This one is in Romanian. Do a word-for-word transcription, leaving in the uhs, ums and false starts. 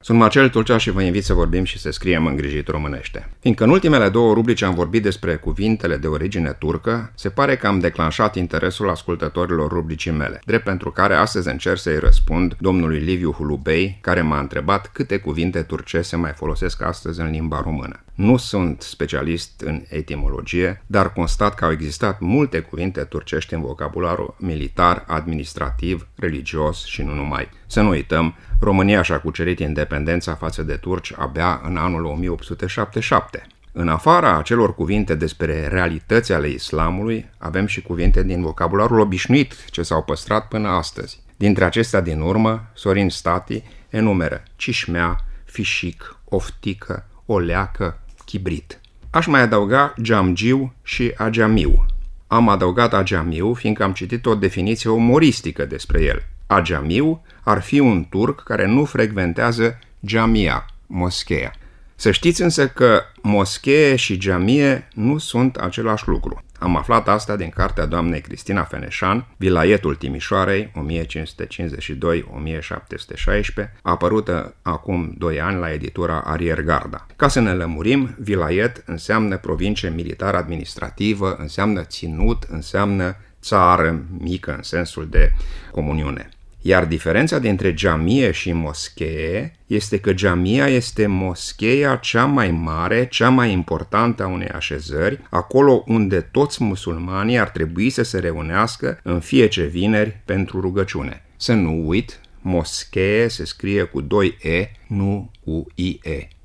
Sunt Marcel Tulcea și vă invit să vorbim și să scriem îngrijit românește. Fiindcă în ultimele două rubrici am vorbit despre cuvintele de origine turcă, se pare că am declanșat interesul ascultătorilor rubricii mele, drept pentru care astăzi încerc să-i răspund domnului Liviu Hulubei, care m-a întrebat câte cuvinte turce se mai folosesc astăzi în limba română. Nu sunt specialist în etimologie, dar constat că au existat multe cuvinte turcești în vocabularul militar, administrativ, religios și nu numai. Să nu uităm, România și-a cucerit independența față de turci abia în anul o mie opt sute șaptezeci și șapte. În afara acelor cuvinte despre realități ale islamului, avem și cuvinte din vocabularul obișnuit ce s-au păstrat până astăzi. Dintre acestea din urmă, Sorin Stati enumeră cișmea, fișic, oftică, oleacă, chibrit. Aș mai adăuga geamgiu și ageamiu. Am adăugat ageamiu fiindcă am citit o definiție umoristică despre el. Ageamiu ar fi un turc care nu frecventează jamia, moscheea. Să știți însă că moschee și jamie nu sunt același lucru. Am aflat asta din cartea doamnei Cristina Feneșan, Vilaietul Timișoarei, o mie cinci sute cincizeci și doi - o mie șapte sute șaisprezece, apărută acum doi ani la editura Ariergarda. Ca să ne lămurim, Vilaiet înseamnă provincie militar-administrativă, înseamnă ținut, înseamnă țară mică în sensul de comuniune. Iar diferența dintre jamie și moschee este că jamia este moscheea cea mai mare, cea mai importantă a unei așezări, acolo unde toți musulmanii ar trebui să se reunească în fiecare vineri pentru rugăciune. Să nu uit, moschee se scrie cu doi E, nu cu I E.